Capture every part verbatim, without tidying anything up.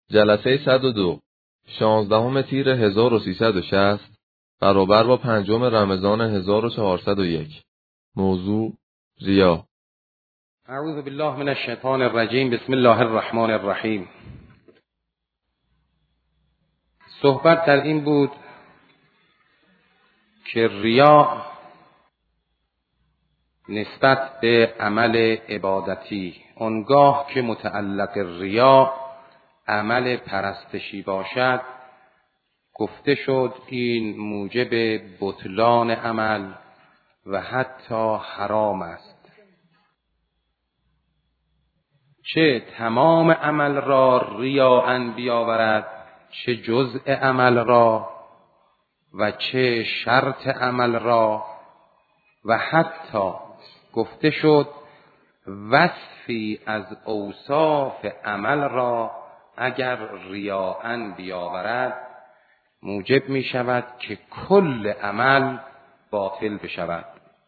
جلسه صد و دو شانزدهم تیر هزار و سیصد و شصت برابر با پنجم رمضان هزار و چهارصد و یک. موضوع ریا. اعوذ بالله من الشیطان الرجیم. بسم الله الرحمن الرحیم. صحبت در این بود که ریا نسبت به عمل عبادتی، آنگاه که متعلق ریا عمل پرستشی باشد، گفته شد این موجب بطلان عمل و حتی حرام است. چه تمام عمل را ریاء بیاورد، چه جزء عمل را و چه شرط عمل را، و حتی گفته شد وصفی از اوصاف عمل را اگر ریاء بیاورد موجب می شود که کل عمل باطل بشود.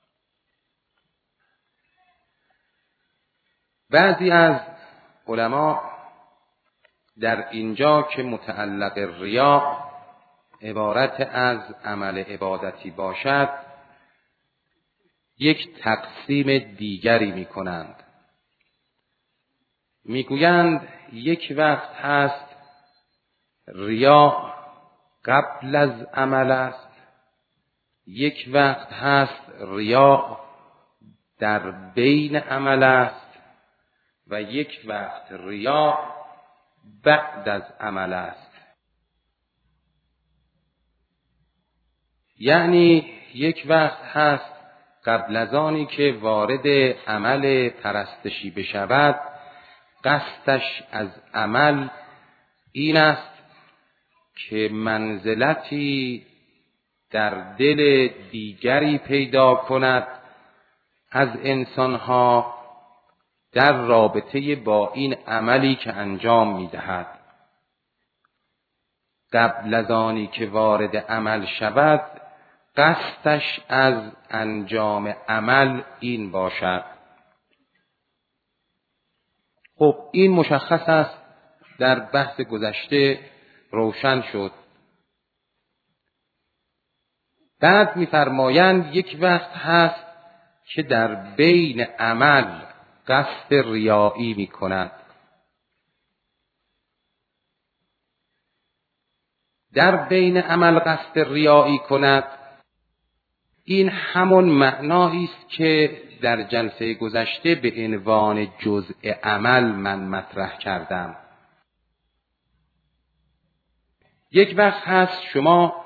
بعضی از علما در اینجا که متعلق ریا عبارت از عمل عبادتی باشد یک تقسیم دیگری می کنند. می گویند یک وقت هست ریا قبل از عمل است، یک وقت هست ریا در بین عمل است و یک وقت ریا بعد از عمل است. یعنی یک وقت هست قبل از آنی که وارد عمل پرستشی بشود قصدش از عمل این است که منزلتی در دل دیگری پیدا کند از انسانها در رابطه با این عملی که انجام می‌دهد. قبل از آنی که وارد عمل شود قصدش از انجام عمل این باشد. خب این مشخص است، در بحث گذشته روشن شد. بعد می‌فرمایند یک وقت هست که در بین عمل قصد ریایی می‌کند. در بین عمل قصد ریایی کند این همون معنایی است که در جلسه گذشته به عنوان جزء عمل من مطرح کردم. یک وقت هست شما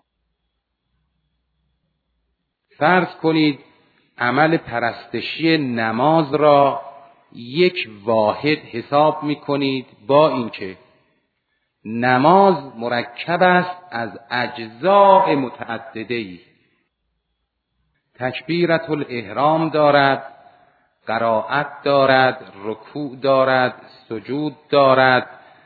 فرض کنید عمل پرستشی نماز را یک واحد حساب می کنید، با اینکه نماز مرکب است از اجزاء متعدده‌ای. تکبیرة الاحرام دارد، قرائت دارد، رکوع دارد، سجود دارد،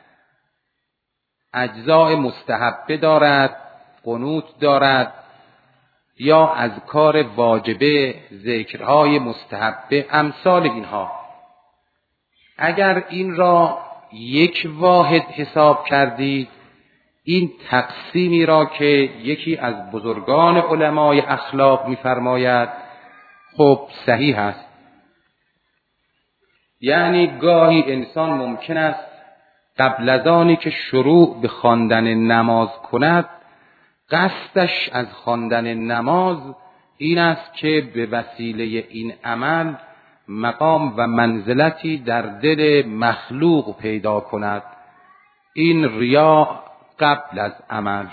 اجزاء مستحبه دارد، قنوت دارد، یا اذکار واجبه، ذکرهای مستحبه، امثال اینها. اگر این را یک واحد حساب کردید، این تقسیمی را که یکی از بزرگان علمای اخلاق می‌فرماید خب صحیح است. یعنی گاهی انسان ممکن است قبل از آنی که شروع به خواندن نماز کند قصدش از خواندن نماز این است که به وسیله این عمل مقام و منزلتی در دل مخلوق پیدا کند. این ریا قبل از عمل.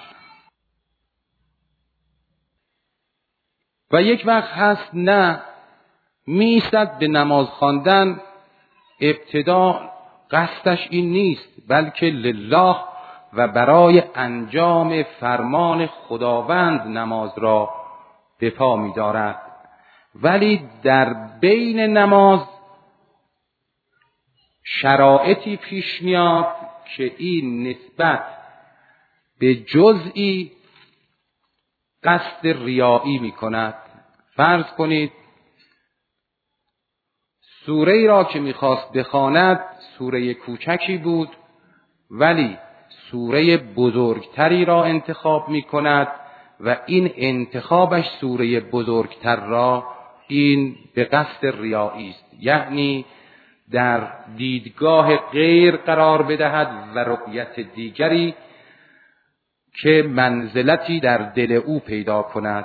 و یک وقت هست نه، می‌ایستد به نماز خواندن، ابتدا قصدش این نیست بلکه لله و برای انجام فرمان خداوند نماز را به پا می‌دارد، ولی در بین نماز شرایطی پیش میاد که این نسبت به جزئی قصد ریایی می‌کند. فرض کنید سوره‌ای را که می‌خواست بخواند سوره کوچکی بود ولی سوره بزرگتری را انتخاب می کند و این انتخابش سوره بزرگتر را این به قصد ریایی است، یعنی در دیدگاه غیر قرار بدهد و رؤیت دیگری که منزلتی در دل او پیدا کند.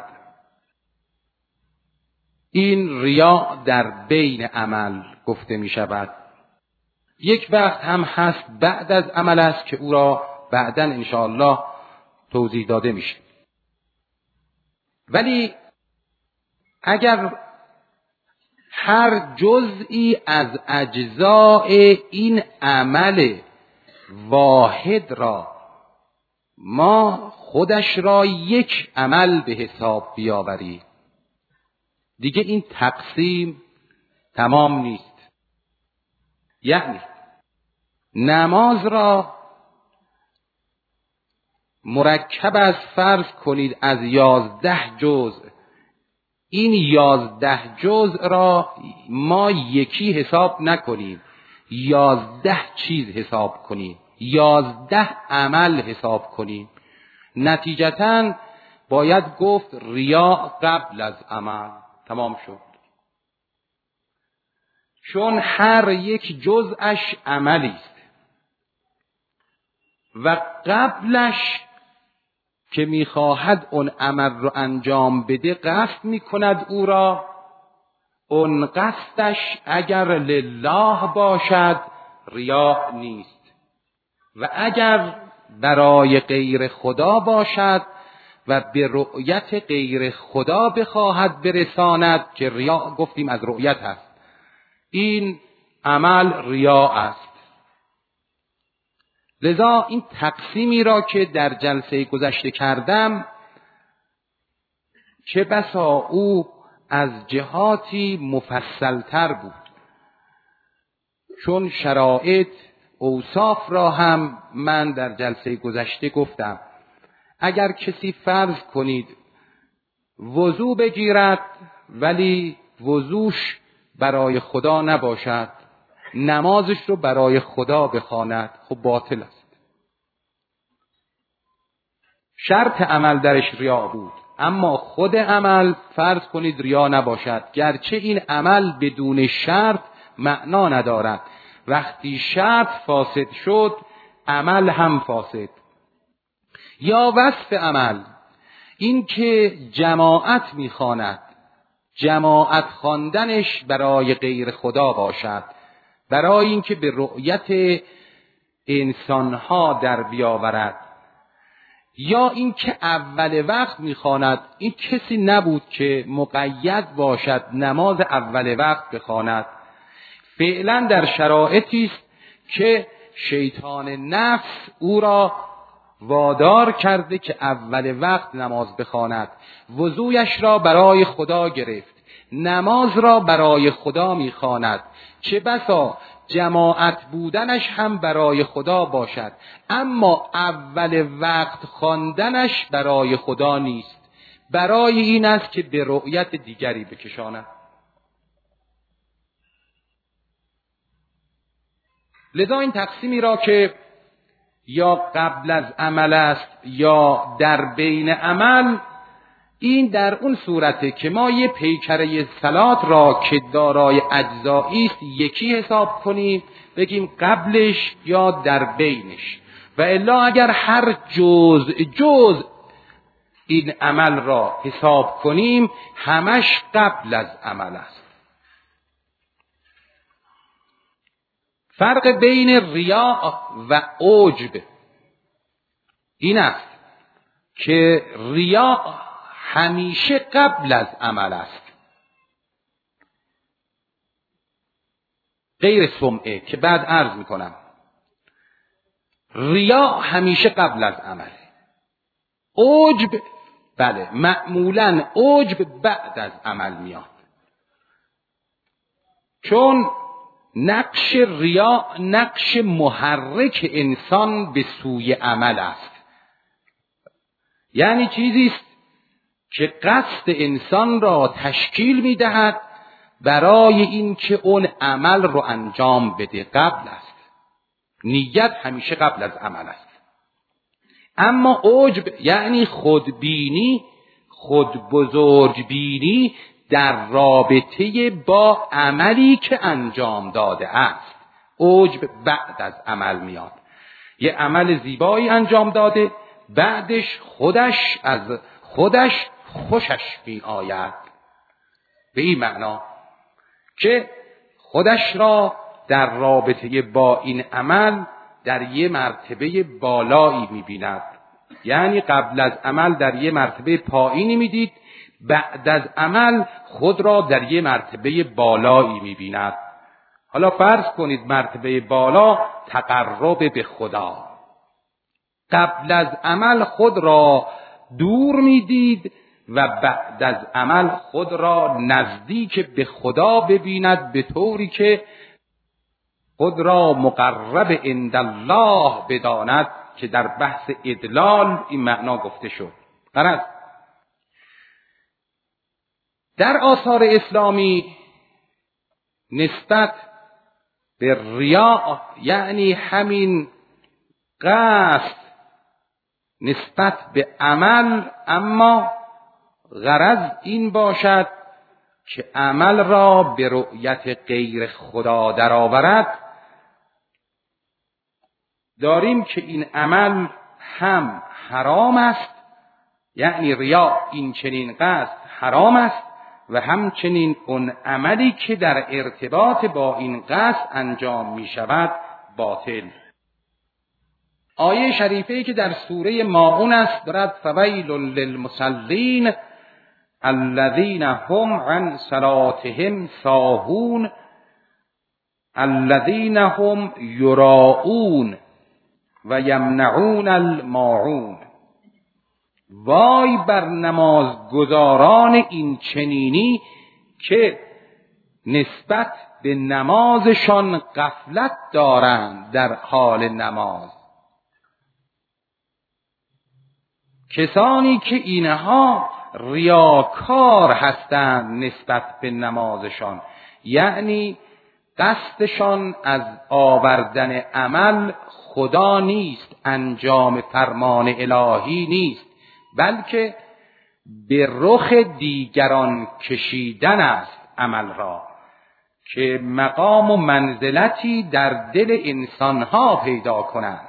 این ریا در بین عمل گفته می شود. یک وقت هم هست بعد از عمل است که او را بعداً انشاءالله توضیح داده میشه. ولی اگر هر جزئی از اجزای این عمل واحد را ما خودش را یک عمل به حساب بیاوریم، دیگه این تقسیم تمام نیست. یعنی نماز را مرکب از فرض کنید از یازده جزء، این یازده جزء را ما یکی حساب نکنیم، یازده چیز حساب کنیم، یازده عمل حساب کنیم. نتیجتاً باید گفت ریا قبل از عمل. تمام شد. چون هر یک جزءش عملی است و قبلش که میخواهد اون عمل رو انجام بده قصد میکند او را، اون قصدش اگر لله باشد ریا نیست و اگر برای غیر خدا باشد و به رؤیت غیر خدا بخواهد برساند که ریا گفتیم از رؤیت هست، این عمل ریا است. لذا این تقسیمی را که در جلسه گذشته کردم چه بسا او از جهاتی مفصلتر بود، چون شرایط اوصاف را هم من در جلسه گذشته گفتم. اگر کسی فرض کنید وضو بگیرد ولی وضوش برای خدا نباشد، نمازش رو برای خدا بخواند، خب باطل است. شرط عمل درش ریا بود، اما خود عمل فرض کنید ریا نباشد، گرچه این عمل بدون شرط معنا ندارد. وقتی شرط فاسد شد عمل هم فاسد. یا وصف عمل این که جماعت میخواند، جماعت خواندنش برای غیر خدا باشد، برای اینکه به رؤیت انسانها در بیاورد. یا اینکه اول وقت میخواند، این کسی نبود که مقید باشد نماز اول وقت بخواند، فعلا در شرایطی است که شیطان نفس او را وادار کرده که اول وقت نماز بخواند. وضویش را برای خدا گرفت، نماز را برای خدا میخواند، چه بسا جماعت بودنش هم برای خدا باشد، اما اول وقت خواندنش برای خدا نیست، برای این است که به رؤیت دیگری بکشاند. لذا این تقسیمی را که یا قبل از عمل است یا در بین عمل، این در اون صورته که ما یه پیکره صلات را که دارای اجزایی است یکی حساب کنیم، بگیم قبلش یا در بینش، و الا اگر هر جزء جزء این عمل را حساب کنیم همش قبل از عمل است. فرق بین ریا و عجب این است که ریا همیشه قبل از عمل است، غیر سمعه که بعد عرض میکنم. ریا همیشه قبل از عمله. عجب بله معمولاً عجب بعد از عمل میاد، چون نقش ریا نقش محرک انسان به سوی عمل است، یعنی چیزی است که قصد انسان را تشکیل میدهد برای اینکه اون عمل رو انجام بده، قبل است. نیت همیشه قبل از عمل است. اما عجب یعنی خودبینی، خود بزرگ بینی در رابطه با عملی که انجام داده است. عجب بعد از عمل میاد. یه عمل زیبایی انجام داده، بعدش خودش از خودش خوشش می آید. به این معنا که خودش را در رابطه با این عمل در یه مرتبه بالایی می بیند. یعنی قبل از عمل در یه مرتبه پایینی می دید، بعد از عمل خود را در یه مرتبه بالایی می بیند. حالا فرض کنید مرتبه بالا تقرب به خدا. قبل از عمل خود را دور می دید و بعد از عمل خود را نزدیک به خدا ببیند، به طوری که خود را مقرب عند الله بداند که در بحث ادلال این معنا گفته شد. غرض در آثار اسلامی نسبت به ریاء یعنی همین قصد نسبت به عمل، اما غرض این باشد که عمل را به رؤیت غیر خدا درآورد، داریم که این عمل هم حرام است، یعنی ریا این چنین قصد حرام است، و همچنین اون عملی که در ارتباط با این قصد انجام می شود باطل. آیه شریفه‌ای که در سوره ماعون است دارد فویل للمصلین الذین هم عن صلاتهم ساهون الذین هم یراؤون و یمنعون الماعون. وای بر نمازگزاران این چنینی که نسبت به نمازشان غفلت دارند در حال نماز. کسانی که اینها ریاکار هستند نسبت به نمازشان، یعنی قصدشان از آوردن عمل خدا نیست، انجام فرمان الهی نیست، بلکه به رخ دیگران کشیدن است عمل را، که مقام و منزلتی در دل انسانها پیدا کنند.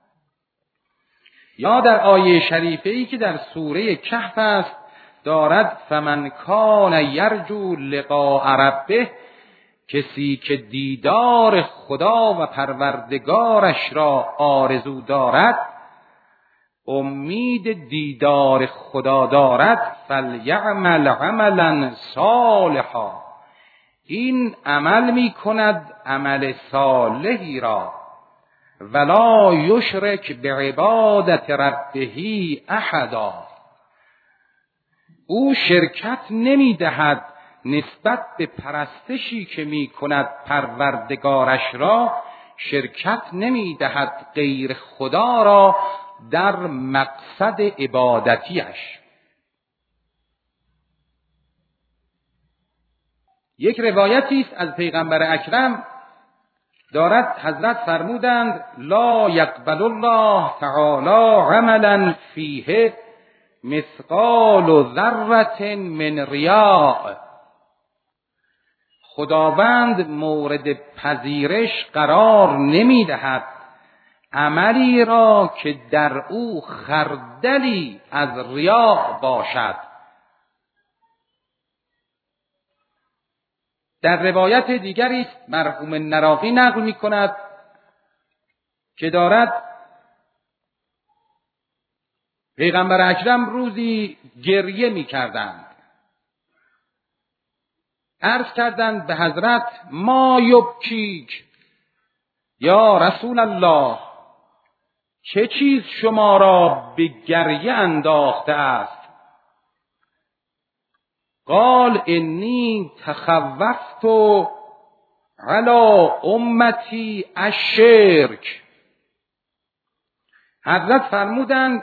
یا در آیه شریفه‌ای که در سوره کهف است دارد فمن کان یرجو لقاء ربه، کسی که دیدار خدا و پروردگارش را آرزو دارد، امید دیدار خدا دارد، فلیعمل عملا صالحا، این عمل می کند عمل صالحی را، ولا یشرک بعبادت ربه احدا، او شرکت نمی دهد نسبت به پرستشی که می کند پروردگارش را، شرکت نمی دهد غیر خدا را در مقصد عبادتیش. یک روایتی است از پیغمبر اکرم دارد حضرت فرمودند لا یقبل الله تعالی عملا فیه مثقال ذره من ریاء، خداوند مورد پذیرش قرار نمی دهد عملی را که در او خردلی از ریا باشد. در روایت دیگری است مرحوم نراقی نقل می کند که دارد پیغمبر اکرم روزی گریه می کردند. عرض کردند به حضرت ما یبکیک یا رسول الله، چه چیز شما را به گریه انداخته است؟ قال انی تخوفت علی امتی الشرک. حضرت فرمودند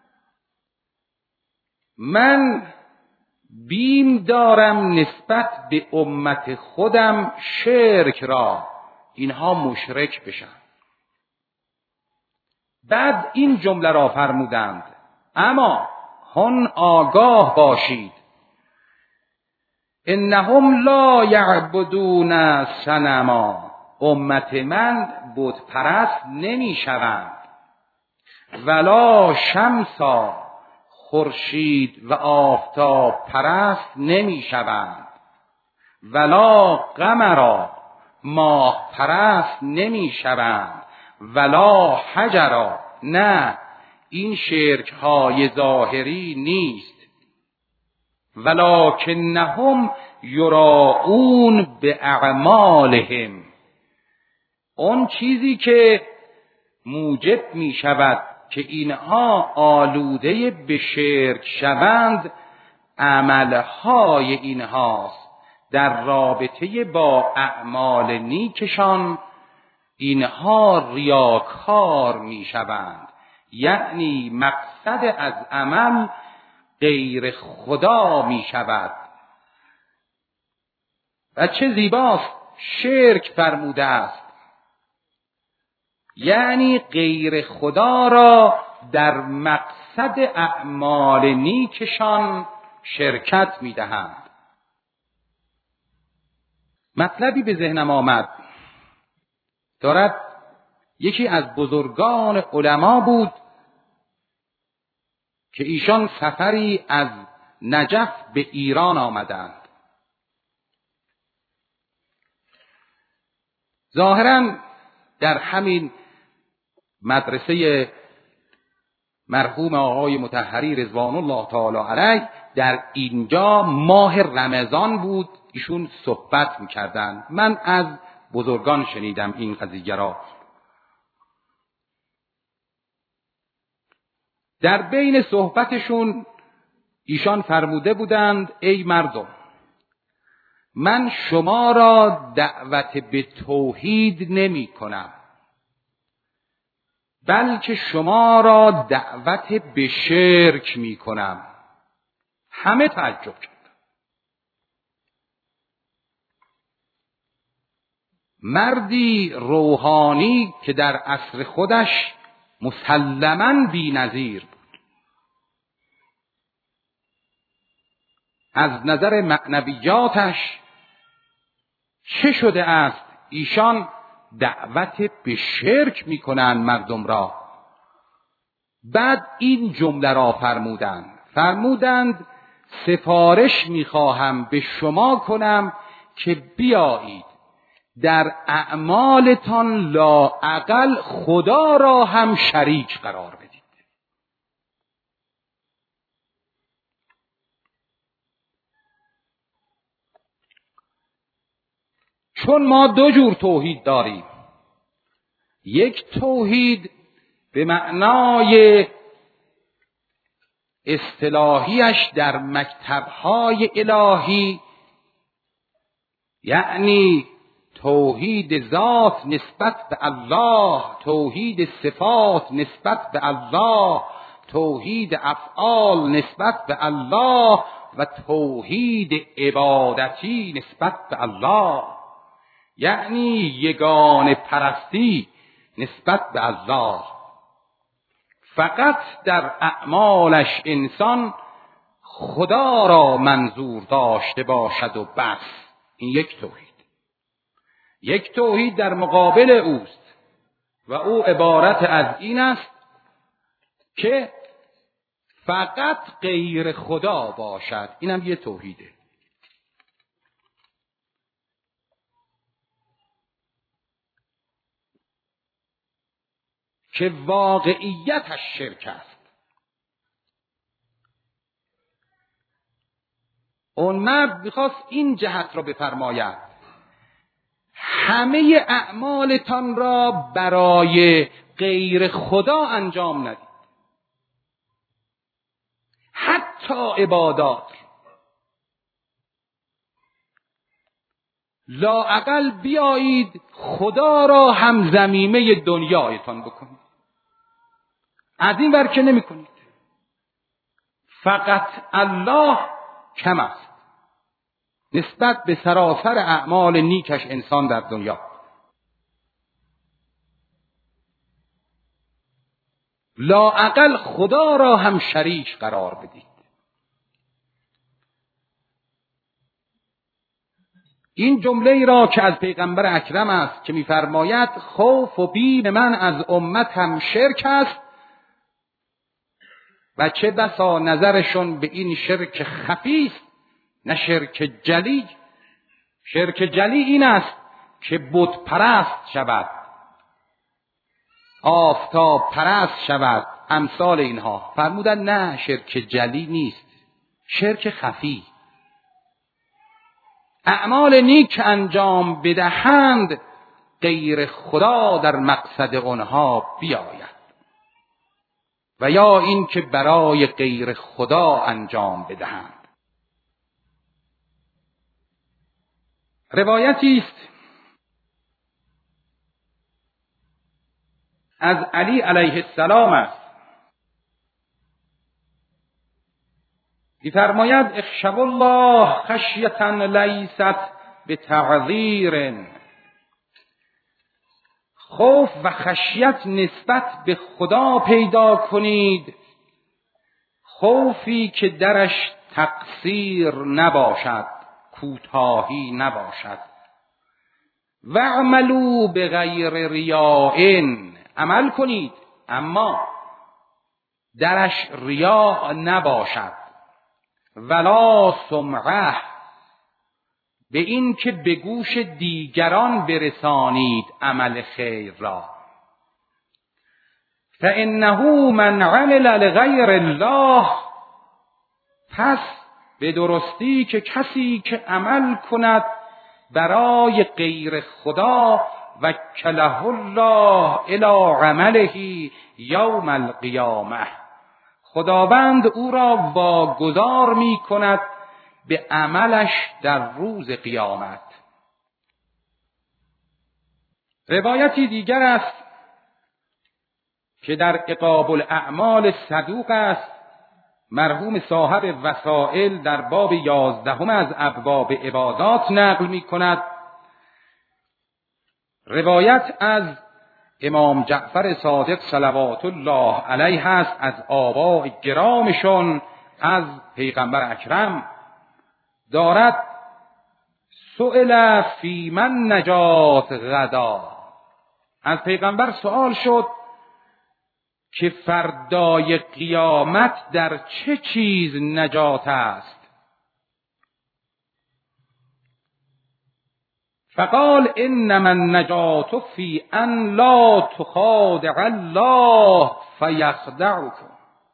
من بیم دارم نسبت به امت خودم شرک را، اینها مشرک بشن. بعد این جمله را فرمودند: اما هن آگاه باشید، انهم لا یعبدون صنما، امت من بت پرست نمی شوند، ولا شمسا، خورشید و آفتاب پرست نمی شوند، ولا قمرا، ماه پرست نمی شوند، ولا حجرا، نه این شرک های ظاهری نیست، ولکنهم یراؤون باعمالهم، اون چیزی که موجب می شود که اینها آلوده به شرک شوند عملهای اینهاست. در رابطه با اعمال نیکشان اینها ریاکار می شوند، یعنی مقصد از عمل غیر خدا می شود. و چه زیباست شرک فرموده است، یعنی غیر خدا را در مقصد اعمال نیکشان شرکت می دهند. مطلبی به ذهنم آمد، دارد یکی از بزرگان علما بود که ایشان سفری از نجف به ایران آمدند. ظاهراً در همین مدرسه مرحوم آقای مطهری رضوان الله تعالی علیه در اینجا ماه رمضان بود، ایشون صحبت می‌کردند. من از بزرگان شنیدم این قضیه را. در بین صحبتشون ایشان فرموده بودند: ای مردم، من شما را دعوت به توحید نمی کنم، بلکه شما را دعوت به شرک می کنم. همه تعجب کردند. مردی روحانی که در عصر خودش مسلماً بی‌نظیر بود، از نظر معنویاتش چه شده است ایشان دعوت به شرک میکنند مردم را؟ بعد این جمله را فرمودند فرمودند سفارش میخواهم به شما کنم که بیایید در اعمالتان لااقل خدا را هم شریک قرار بدید. چون ما دو جور توحید داریم، یک توحید به معنای اصطلاحیش در مکتب‌های الهی، یعنی توحید ذات نسبت به الله، توحید صفات نسبت به الله، توحید افعال نسبت به الله و توحید عبادتی نسبت به الله، یعنی یگانه پرستی نسبت به الله. فقط در اعمالش انسان خدا را منظور داشته باشد و بس. این یک توحید. یک توحید در مقابل اوست و او عبارت از این است که فقط غیر خدا باشد. اینم یه توحیده. که واقعیتش شرک است. اون مرد میخواست این جهت را بفرماید: همه اعمالتان را برای غیر خدا انجام ندید، حتی عبادات. لااقل بیایید خدا را هم ضمیمه دنیایتان بکنید. از این ور که نمی کنید. فقط الله کم است نسبت به سراسر اعمال نیکش انسان در دنیا. لااقل خدا را هم شریک قرار بدید. این جمله ای را که از پیغمبر اکرم است که می‌فرماید خوف و بیم من از امتم شرک است و چه بسا نظرشون به این شرک خفی است نه شرک جلی. شرک جلی این است که بت پرست شود، آفتاب پرست شود، امثال اینها. فرمودن نه، شرک جلی نیست، شرک خفی. اعمال نیک انجام بدهند غیر خدا در مقصد آنها بیاید، و یا این که برای غیر خدا انجام بدهند. روایتی است از علی علیه السلام است، می‌فرماید اخشوا الله خشیة لیست بتعذیر. خوف و خشیت نسبت به خدا پیدا کنید، خوفی که درش تقصیر نباشد، کوتاهی نباشد. واعملوا بغیر ریاء، عمل کنید اما درش ریا نباشد. ولا سمعه، به این که به گوش دیگران برسانید عمل خیر را. فانه من عمل لغیر الله، پس به درستی که کسی که عمل کند برای غیر خدا وکله الله الی عمله یوم القیامه، خداوند او را واگذار می کند به عملش در روز قیامت. روایتی دیگر است که در عقاب الاعمال صدوق است، مرحوم صاحب وسائل در باب یازدهم از ابواب عبادات نقل می کند. روایت از امام جعفر صادق صلوات الله علیه است، از آباء گرامشون، از پیغمبر اکرم دارد سئل فی من نجات غدا. از پیغمبر سوال شد که فردای قیامت در چه چیز نجات است؟ فقال انما النجات فی ان لا تخادع الله فیخدعکم.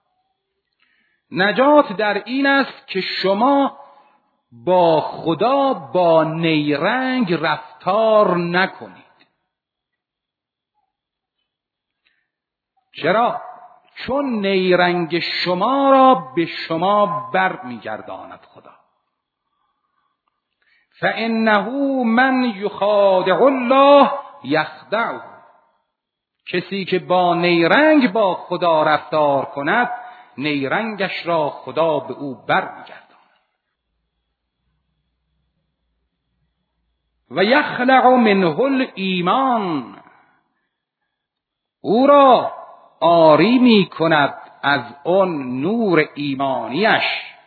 نجات در این است که شما با خدا با نیرنگ رفتار نکنید. چرا؟ چون نیرنگ شما را به شما بر میگرداند خدا. فانه من یخادع الله یخدعه، کسی که با نیرنگ با خدا رفتار کند نیرنگش را خدا به او بر میگرداند. و یخلع منه الایمان، او را عاری می کند از آن نور ایمانیش.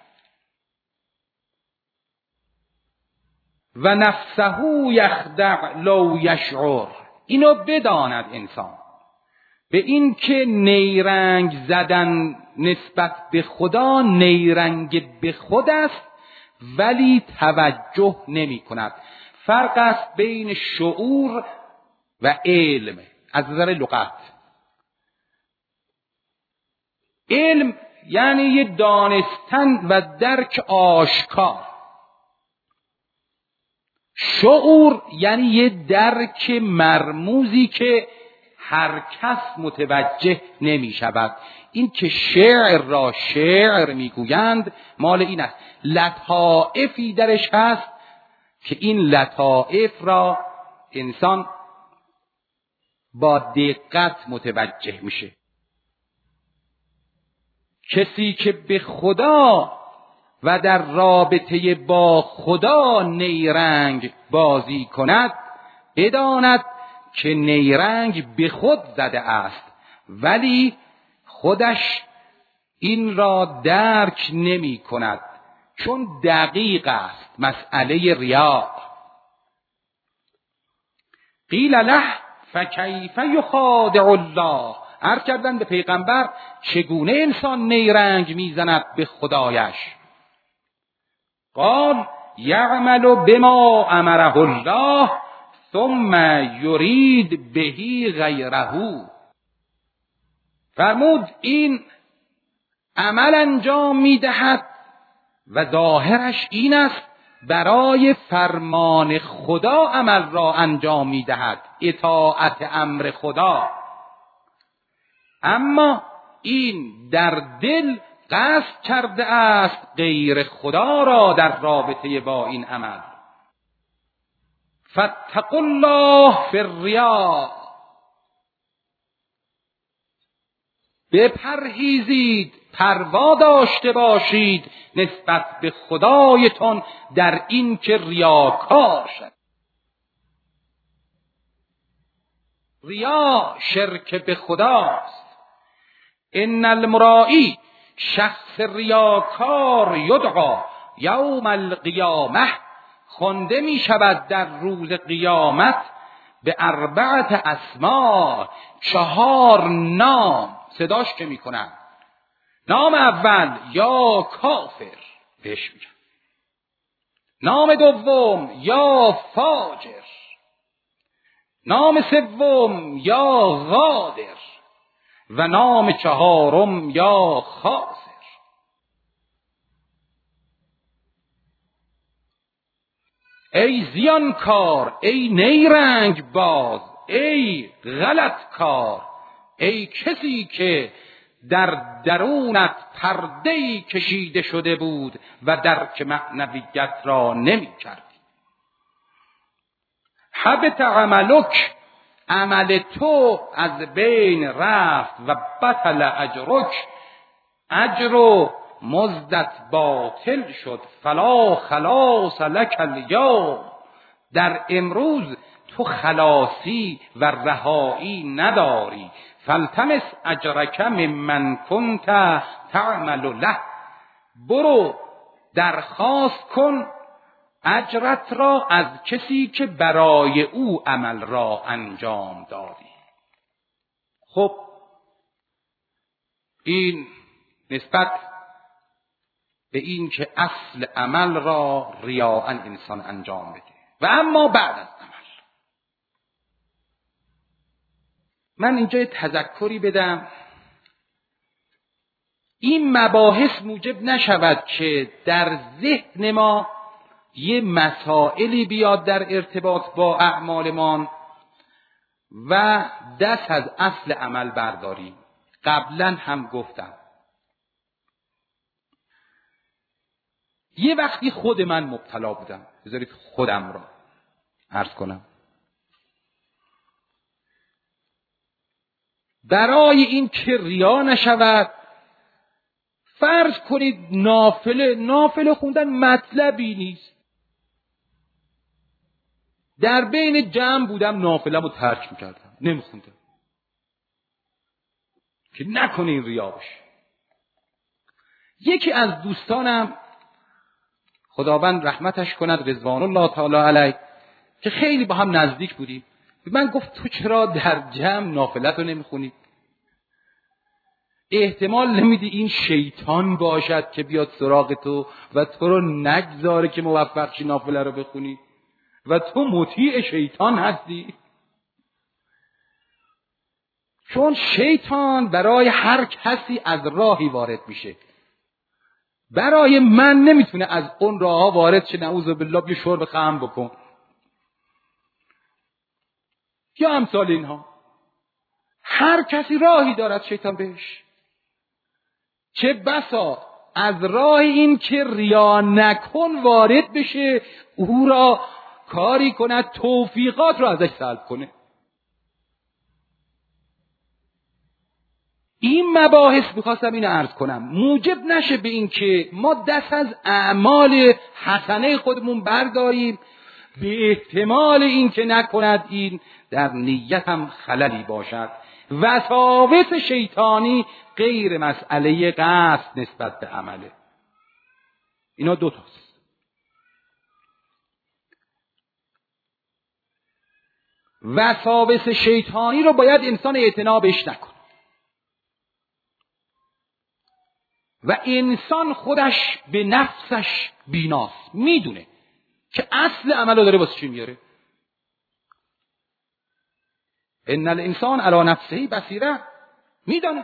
و نفسه یخدع لو یشعر، اینو بداند انسان، به این که نیرنگ زدن نسبت به خدا نیرنگ به خود است ولی توجه نمی کند. فرق است بین شعور و علم از نظر لغت. علم یعنی یه دانستن و درک آشکار، شعور یعنی یه درک مرموزی که هر کس متوجه نمی شود. این که شعر را شعر می گویند مال این است، لطائفی درش هست که این لطائف را انسان با دقت متوجه میشه. کسی که به خدا و در رابطه با خدا نیرنگ بازی کند بداند که نیرنگ به خود زده است ولی خودش این را درک نمی کند، چون دقیق است مسئله ریا. قیل له فکیف یخادع الله، عرض کردن به پیغمبر چگونه انسان نیرنگ میزند به خدایش. قال یعمل بما امره الله ثم یرید بهی غیره. فرمود این عمل انجام میدهد و ظاهرش این است برای فرمان خدا عمل را انجام میدهد، اطاعت امر خدا، اما این در دل قصد کرده است غیر خدا را در رابطه با این عمل. فاتقوا الله فی الریا، بپرهیزید، پروا داشته باشید نسبت به خدایتون در این که ریاکار شد. ریا شرک به خداست. ان المرائی، شخص ریاکار، یدعا یوم القیامه، خوانده می شود در روز قیامت به اربعت اسماء، چهار نام صداش که می کنند. نام اول یا کافر بهش میگن، نام دوم یا فاجر، نام سوم یا غادر و نام چهارم یا خاسر. ای زیانکار، ای نیرنگ باز، ای غلط کار، ای کسی که در درونت پرده‌ای کشیده شده بود و درک معنویت را نمی کردی. حبط عملک، عمل تو از بین رفت و بطل اجرک، اجر و مزدت باطل شد. فلا خلاص لک الیوم، در امروز تو خلاصی و رهایی نداری. فالتمس اجرک ممن کنت تعمل له، برو درخواست کن اجرت را از کسی که برای او عمل را انجام دادی. خب این نسبت به این که اصل عمل را ریاء انسان انجام بده. و اما بعد از عمل من اینجا تذکری بدم، این مباحث موجب نشود که در ذهن ما یه مسائلی بیاد در ارتباط با اعمالمان و دست از اصل عمل برداریم. قبلا هم گفتم یه وقتی خود من مبتلا بودم، بذارید خودم را عرض کنم. برای این که ریا نشود، فرض کنید نافله نافله خوندن مطلبی نیست، در بین جمع بودم نافله‌مو رو ترک میکردم، نمیخوندم که نکنه این ریا بشه. یکی از دوستانم خداوند رحمتش کند رضوان الله تعالی علیه، که خیلی با هم نزدیک بودیم، من گفت تو چرا در جمع نافلت رو نمیخونی؟ احتمال نمیدی این شیطان باشد که بیاد سراغ تو و تو رو نگذاره که موفق شی نافله رو بخونی و تو مطیع شیطان هستی؟ چون شیطان برای هر کسی از راهی وارد میشه، برای من نمیتونه از اون راه وارد شه. نعوذ بالله، بیا شرب خمر بکن یا امثال اینها. هر کسی راهی دارد شیطان بهش. چه بسا از راه این که ریا نکن وارد بشه، او را کاری کند توفیقات را ازش سلب کنه. این مباحث میخواستم اینو عرض کنم موجب نشه به این که ما دست از اعمال حسنه خودمون برداریم، به احتمال این که نکند این در نیت هم خللی باشد وساوس شیطانی غیر مسئله قصد نسبت به عمله. اینا دو تاست. وساوس شیطانی رو باید انسان اعتنا بهش نکنه و انسان خودش به نفسش بیناست، میدونه که اصل عمل رو داره واسه چی میاره. ان الانسان علی نفسه بصیره، میدونه.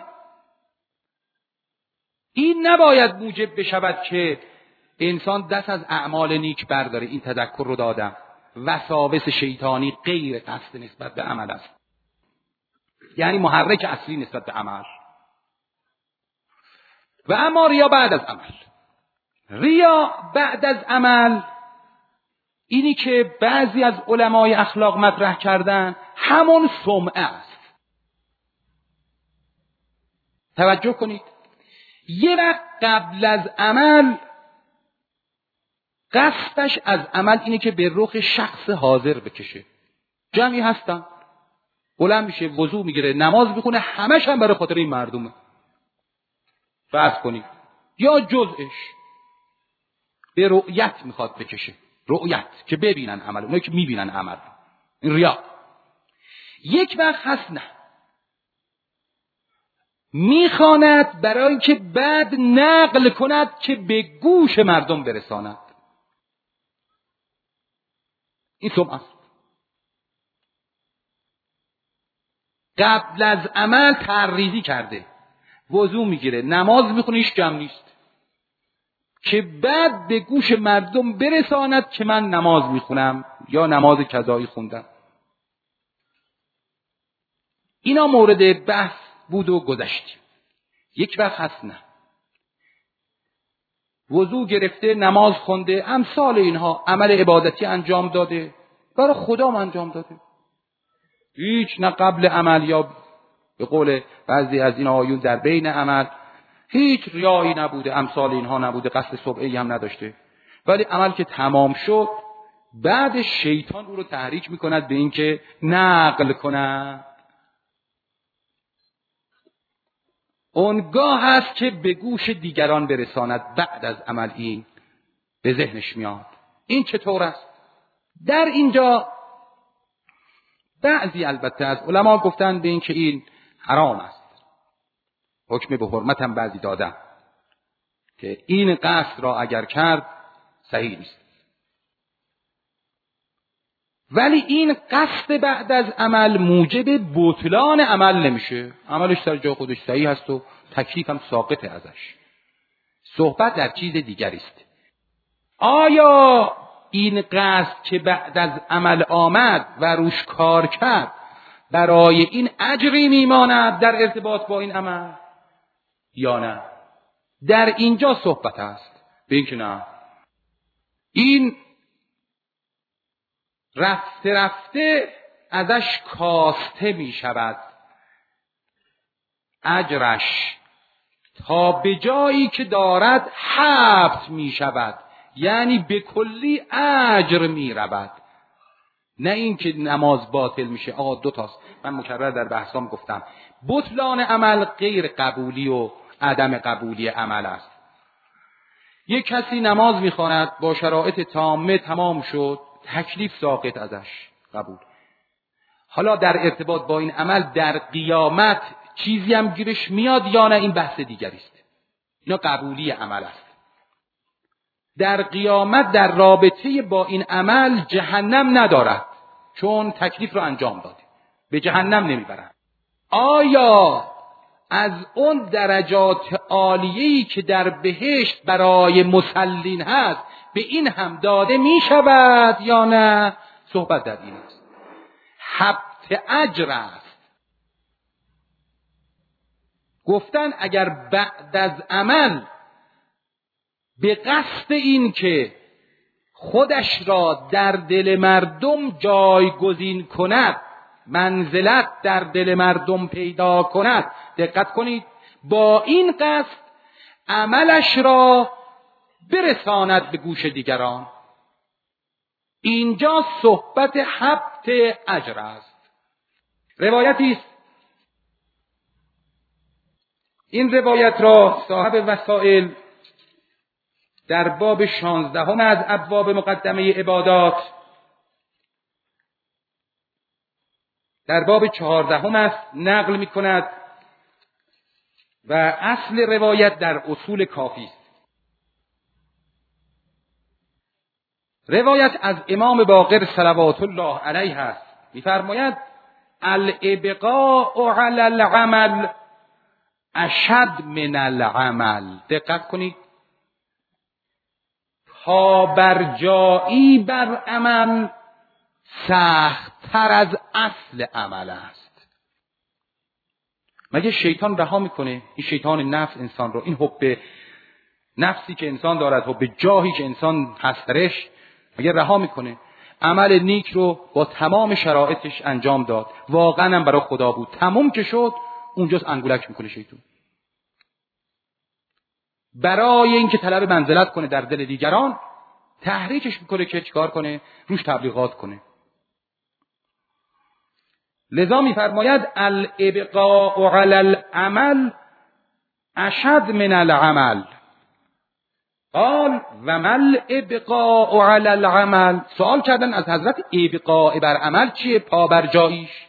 این نباید موجب بشود که انسان دست از اعمال نیک برداره. این تذکر رو دادم. وساوس شیطانی غیر قصد نسبت به عمل است، یعنی محرک اصلی نسبت به عمل. و اما ریا بعد از عمل. ریا بعد از عمل اینی که بعضی از علمای اخلاق مطرح کردن همون سمعه است. توجه کنید، یه وقت قبل از عمل قصدش از عمل اینه که به رخ شخص حاضر بکشه. جمعی هستن، بلند میشه وضو میگیره نماز میخونه، همش هم برای خاطر این مردمه. فرض کنید یا جزءش به رؤیت میخواد بکشه، رؤیت که ببینن عمل، اونایی که میبینن عمل، این ریا. یک وقت هست نه، میخواند برای اینکه بعد نقل کند که به گوش مردم برساند. این سمعه است. قبل از عمل تحریزی کرده، وضو میگیره نماز میخونه، هیچ جمع نیست، که بعد به گوش مردم برساند که من نماز میخونم یا نماز قضایی خوندم. اینا مورد بحث بود و گذشتیم. یک وقت هست نه، وضو گرفته نماز خونده، امثال اینها عمل عبادتی انجام داده، برای خدا انجام داده، هیچ نه قبل عمل یا به قول بعضی از این آیون در بین عمل هیچ ریایی نبوده، امثال اینها نبوده، قصد سمعه‌ای هم نداشته، ولی عمل که تمام شد بعد شیطان او رو تحریک میکند به این که نقل کند. اونگاه هست که به گوش دیگران برساند. بعد از عمل این به ذهنش میاد. این چطور است؟ در اینجا بعضی البته از علما گفتن به این که این حرام است، حکم به حرمت هم بعضی دادن که این قصد را اگر کرد صحیح نیست. ولی این قصد بعد از عمل موجب بطلان عمل نمیشه. عملش در جای خودش صحیح هست و تکلیف هم ساقطه ازش. صحبت در چیز دیگری است. آیا این قصد که بعد از عمل آمد و روش کار کرد برای این اجری میماند در ارتباط با این عمل یا نه؟ در اینجا صحبت است. به این که نه، این رفته رفته ازش کاسته می شود اجرش، تا به جایی که دارد حبس می شود، یعنی به کلی اجر می رود. نه این که نماز باطل میشه. آقا دو تاست، من مکرر در بحثام گفتم، بطلان عمل غیر قبولی و عدم قبولی عمل است. یک کسی نماز میخواند با شرایط تامه تمام شد، تکلیف ساقط ازش، قبول. حالا در ارتباط با این عمل در قیامت چیزی هم گیرش میاد یا نه، این بحث دیگری است. اینا قبولی عمل است. در قیامت در رابطه با این عمل جهنم ندارد، چون تکلیف رو انجام داده، به جهنم نمیبرد. آیا از اون درجات عالیه‌ای که در بهشت برای مسلین هست به این هم داده می شود یا نه؟ صحبت در این است. حبط اجر است. گفتن اگر بعد از عمل به قصد این که خودش را در دل مردم جایگزین کند، منزلت در دل مردم پیدا کند، دقت کنید، با این قصد عملش را برساند به گوش دیگران، اینجا صحبت حبط اجر است. روایتی است این روایت را صاحب وسائل در باب شانزدهم از ابواب مقدمه عبادات در باب چهاردهم است نقل می کند و اصل روایت در اصول کافی است. روایت از امام باقر صلوات الله علیه است، می‌فرماید الابقاء علی العمل اشد من العمل. دقت کنید، پابرجایی بر عمل سخت‌تر از اصل عمل است. مگه شیطان رها میکنه؟ این شیطان نفس انسان رو، این حب نفسی که انسان دارد، حب جاهی که انسان هسترش، مگه رها میکنه؟ عمل نیک رو با تمام شرایطش انجام داد، واقعا هم برای خدا بود، تمام که شد اونجاست انگولک میکنه شیطان. برای اینکه طلب منزلت کنه در دل دیگران تحریکش میکنه که چیکار کنه؟ روش تبلیغات کنه. لذا میفرماید الابقاء علی العمل اشد من العمل. قال و مل ابقاء علی العمل. سوال کردن از حضرت ابقاء بر عمل چیه؟ پابرجاییش.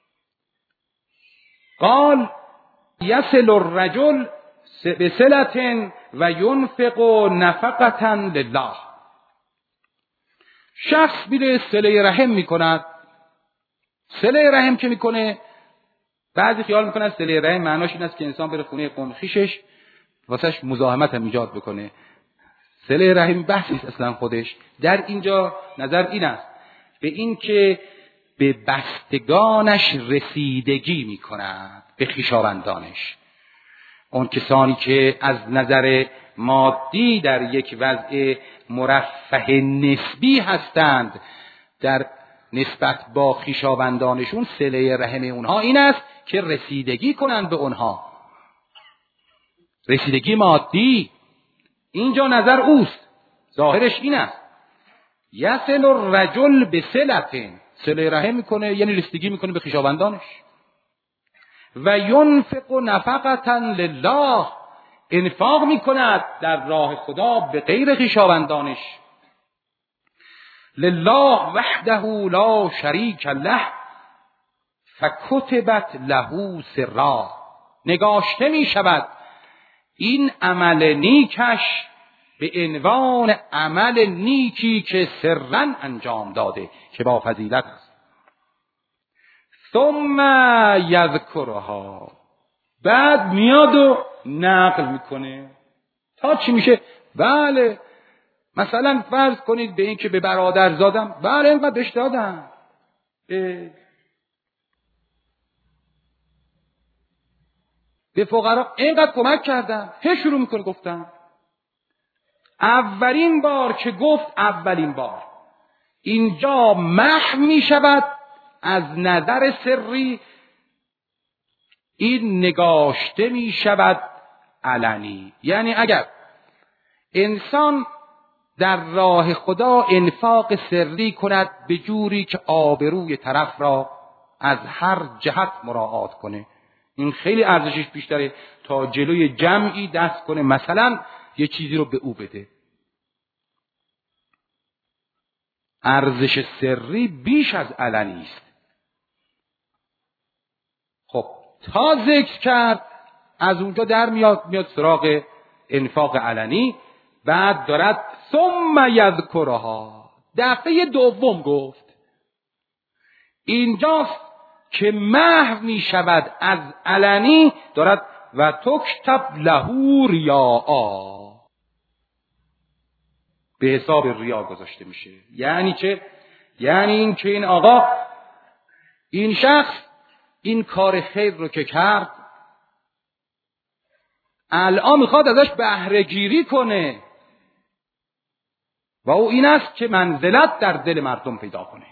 قال یصل الرجل بصلة و ینفق نفقة لله. شخص میره صله رحم میکند. صله رحم که میکنه، بعضی خیال میکنن صله رحم معناش این است که انسان بره خونه قوم خویشش واسش مزاحمت هم ایجاد بکنه. صله رحم بحثی است اصلا خودش. در اینجا نظر این است به این که به بستگانش رسیدگی میکند، به خویشاوندانش. اون کسانی که از نظر مادی در یک وضع مرفه نسبی هستند، در نسبت با خویشاوندانشون صله رحم اونها این است که رسیدگی کنند به اونها، رسیدگی مادی. اینجا نظر اوست، ظاهرش این است یصل الرجل بصلة، صله رحم میکنه یعنی رسیدگی میکنه به خویشاوندانش. و ینفق نفقة لله، انفاق میکند در راه خدا به غیر خویشاوندانش. لله وحده لا شریک له فکتبت له سرا. نگاشته می شود این عمل نیکش به عنوان عمل نیکی که سرا انجام داده، که با فضیلت است. ثم یذکرها، بعد میاد و نقل میکنه. تا چی میشه؟ بله مثلا فرض کنید به این که به برادر زادم، بله اینقدر بهش دادم، به فقرا اینقدر کمک کردم، هی شروع میکنه گفتم. اولین بار که گفت، اولین بار اینجا محو میشود از نظر سری، این نگاشته میشود علنی. یعنی اگر انسان در راه خدا انفاق سری کند به جوری که آبروی طرف را از هر جهت مراعات کنه، این خیلی ارزشش بیشتره تا جلوی جمعی دست کنه مثلا یه چیزی رو به او بده. ارزش سری بیش از علنی است. خب تا ذکر کرد، از اونجا در میاد میاد سراغ انفاق علنی. بعد دارد ثم یذکرها، دفعه دوم گفت. اینجاست که محو می شود از علنی، دارد و تکتب له ریاء، به حساب ریا گذاشته میشه. یعنی چه؟ یعنی این که این آقا، این شخص این کار خیر رو که کرد، الان میخواد ازش بهره گیری کنه و او این است که منزلت در دل مردم پیدا کنه.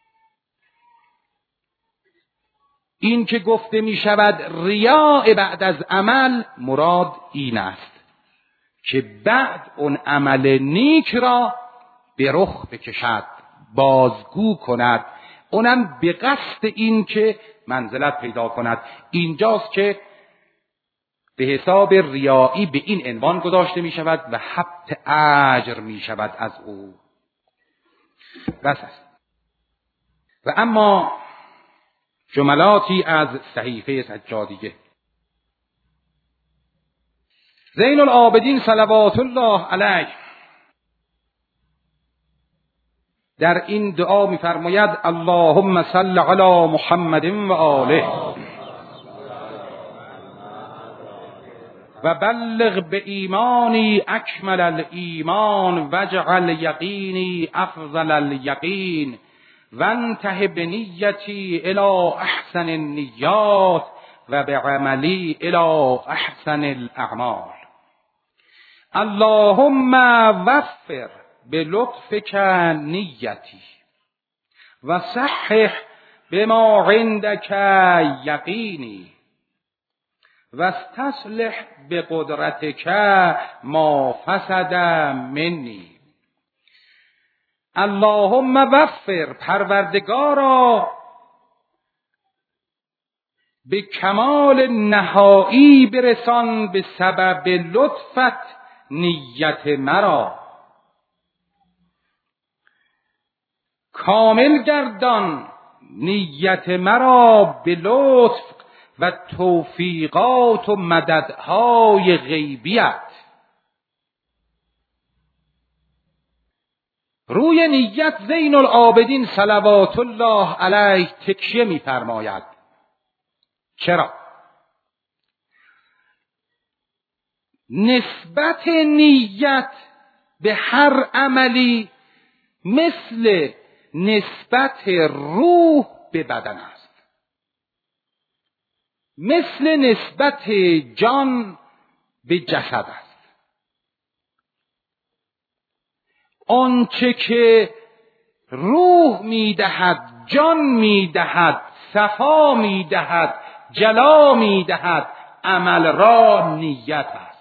این که گفته می شود ریاء بعد از عمل، مراد این است که بعد اون عمل نیک را به رخ بکشد، بازگو کند، اونم به قصد این که منزلت پیدا کند. اینجاست که به حساب ریایی به این عنوان گذاشته می شود و حبط اجر می شود از او. بس است. و اما جملاتی از صحیفه سجادیه. زین العابدین صلوات الله علیه در این دعا می‌فرماید اللهم صل علی محمد و آله و بلغ به ایمانی اکمل الایمان واجعل یقینی افضل الیقین وانته بنیتی الی احسن النیات و بعملی الی احسن الاعمال. اللهم وفر بلطفك نیتی و صحح بما عندك یقینی و استصلح بقدرتك ما فسد منی. اللهم وفر، پروردگارا به کمال نهایی برسان به سبب لطفت نیت مرا، کامل گردان نیت مرا به لطف و توفیقات و مددهای غیبیت. روی نیت زین العابدین صلوات الله علیه تکیه می فرماید. چرا؟ نسبت نیت به هر عملی مثل نسبت روح به بدن است، مثل نسبت جان به جسد است. آنچه که روح میدهد، جان میدهد، صفا میدهد، جلا میدهد عمل را نیت است.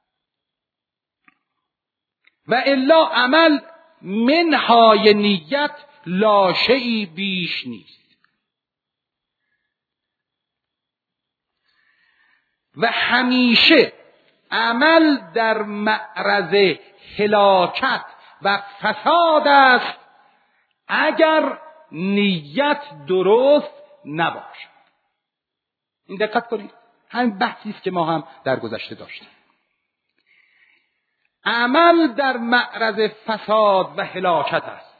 و الا عمل منهای نیت لاشه‌ای بیش نیست. و همیشه عمل در معرض هلاکت و فساد است اگر نیت درست نباشد. این دقت کنید، همین بحثی است که ما هم در گذشته داشتیم. عمل در معرض فساد و هلاکت است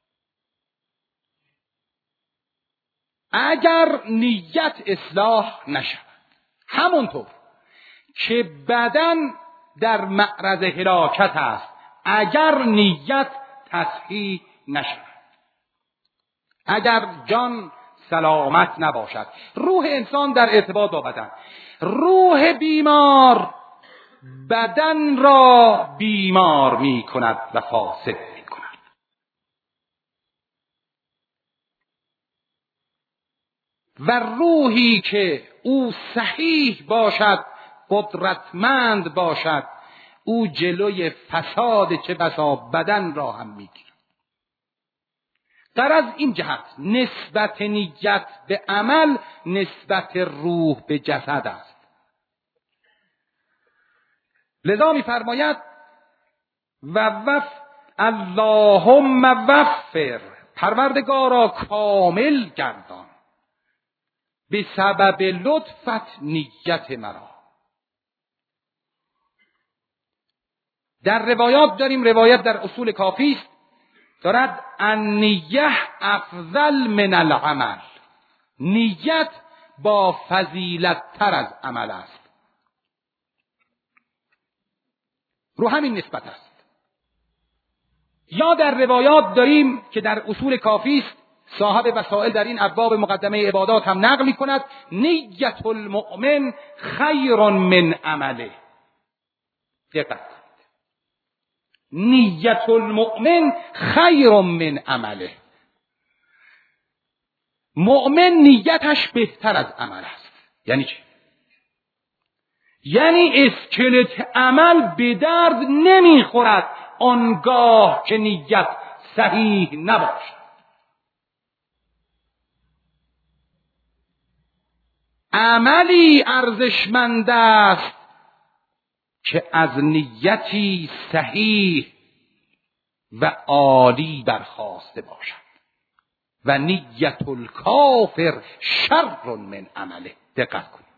اگر نیت اصلاح نشود. همونطور که بدن در معرض هلاکت است اگر نیت تصحیح نشود، اگر جان سلامت نباشد. روح انسان در ارتباط با بدن، روح بیمار بدن را بیمار می کند و فاسد می کند. و روحی که او صحیح باشد، قدرتمند باشد، او جلوی فساد چه بسا بدن را هم می گیرد. در از این جهت نسبت نیت به عمل نسبت روح به جسد است. لذا می فرماید و وف اللهم وفر، پروردگارا کامل گردان به سبب لطفت نیت مرا. در روایات داریم، روایت در اصول کافی است دارد النیه افضل من العمل، نیت با فضیلت تر از عمل است. رو همین نسبت است. یا در روایات داریم که در اصول کافی است، صاحب وسائل در این ابواب مقدمه عبادات هم نقل می کند نیت المؤمن خیر من عمله. دقت، نیت المؤمن خیر من عمله. مؤمن نیتش بهتر از عمل است. یعنی چه؟ یعنی اسکلت عمل به درد نمیخورد آنگاه که نیت صحیح نباشد. عملی ارزشمند است که از نیتی صحیح و عالی برخاسته باشد و نیت الکافر شر من عمله. دقت کنید،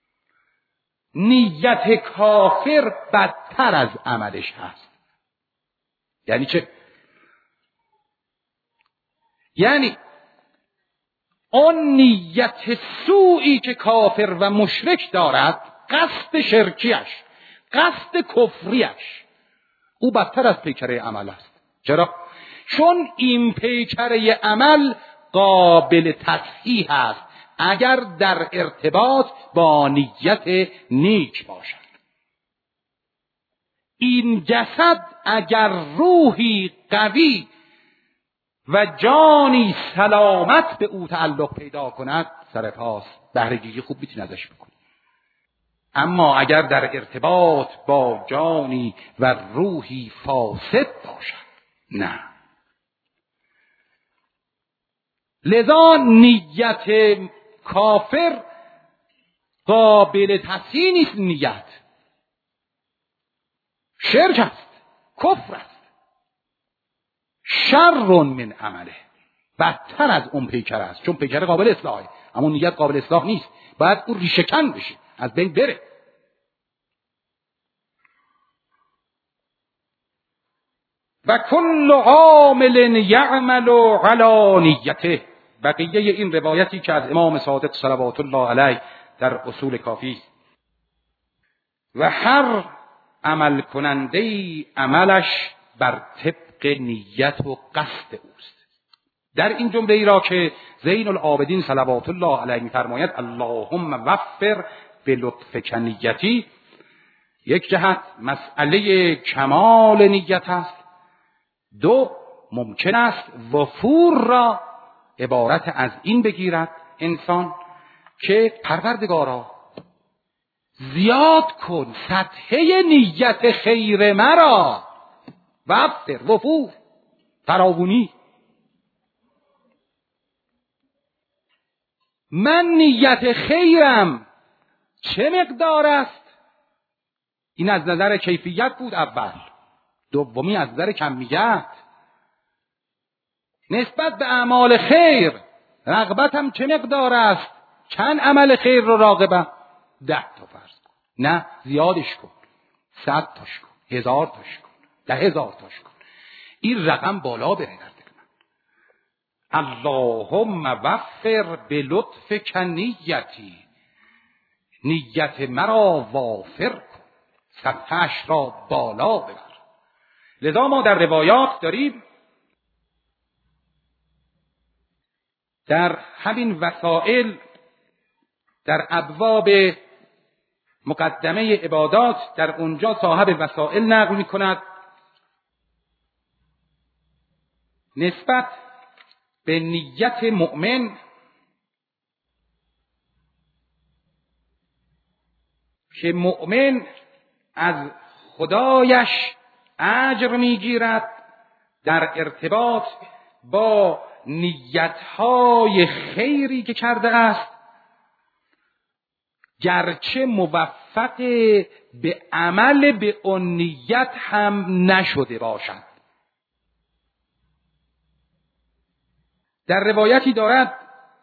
نیت کافر بدتر از عملش هست. یعنی چه؟ یعنی آن نیت سوئی که کافر و مشرک دارد، قصد شرکیش، قصد کفریش، او بدتر از پیکره عمل است. چرا؟ چون این پیکره عمل قابل تصحیح است اگر در ارتباط با نیت نیک باشد. این جسد اگر روحی قوی و جانی سلامت به او تعلق پیدا کند، سر پاست، بهره‌گیری خوب میتونی ازش بکنی. اما اگر در ارتباط با جانی و روحی فاسد باشد، نه. لذا نیت کافر قابل تصحیح نیست. نیت شرک است، کفر است، شر من عمله، بدتر از اون پیکره است. چون پیکره قابل اصلاحه، اما نیت قابل اصلاح نیست، باید اون ریشه کن بشه، از بین بره. و کل عامل یعمل علی نیته. بقیه این روایتی که از امام صادق صلوات الله علیه در اصول کافی، و هر عمل کننده عملش بر طبق نیت و قصد اوست. در این جمله ای را که زین العابدین صلوات الله علیه می‌فرماید اللهم وفر بلطفک نیتی، یک جهت مسئله کمال نیت است، دو ممکن است وفور را عبارت از این بگیرد انسان که پروردگارا زیاد کن سطحه نیت خیر مرا، وفر، وفور، فراوانی. من نیت خیرم چه مقدار است؟ این از نظر کیفیت بود اول. دومی از نظر کمیت. نسبت به اعمال خیر رغبتم چه مقدار است؟ چند عمل خیر رو راغبم؟ ده تا فرض کن، نه زیادش کن، صد تاش کن، هزار تاش کن، ده هزار تاش کن. این رقم بالا بره در دل من. اللهم وفر بلطفک نیتی، نیت مرا وافر کن، سطحش را بالا ببر. لذا ما در روایات داریم در همین وسائل، در ابواب مقدمه عبادات، در اونجا صاحب وسائل نقل می کند نسبت به نیت مؤمن که مؤمن از خدایش اجر میگیرد در ارتباط با نیتهای خیری که کرده است، گرچه موفق به عمل به اون نیت هم نشده باشد. در روایتی دارد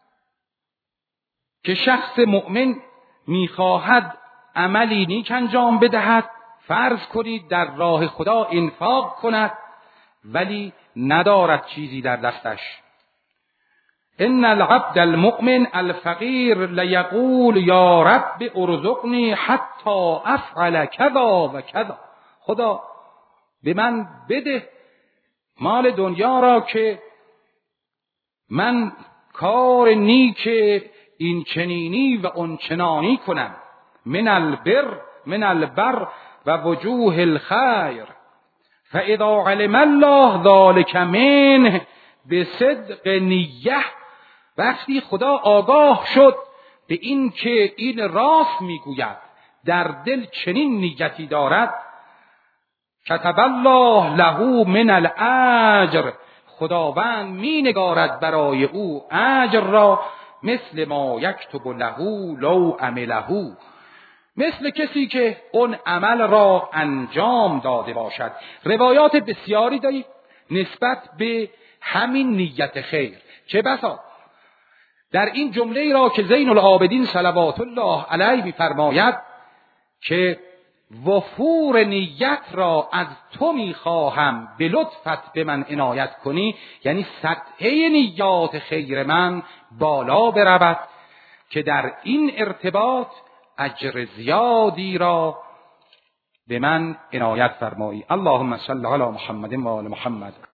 که شخص مؤمن میخواهد عملی نیک انجام بدهد، فرض کنید در راه خدا انفاق کند، ولی ندارد چیزی در دستش. ان العبد المؤمن الفقیر لیقول یا رب ارزقنی حتی افعل کذا و کذا. خدا به من بده مال دنیا را که من کار نیک این چنینی و اون چنانی کنم. من البر من البر و وجوه الخیر فاذا علم الله ذلك منه بصدق نیه. وقتی خدا آگاه شد به این که این راست میگوید، در دل چنین نیتی دارد، کتب الله له من الاجر، خداوند می نگارد برای او اجر را، مثل ما یکتب له لو عمله، مثل کسی که اون عمل را انجام داده باشد. روایات بسیاری داریم نسبت به همین نیت خیر، چه بسا در این جمله را که زین العابدین صلوات الله علیه می‌فرماید که وفور نیت را از تو میخواهم به لطفت به من عنایت کنی، یعنی سطحه نیات خیر من بالا برود که در این ارتباط اجر زیادی را به من عنایت فرمایی. اللهم صل علی محمد و آل محمد.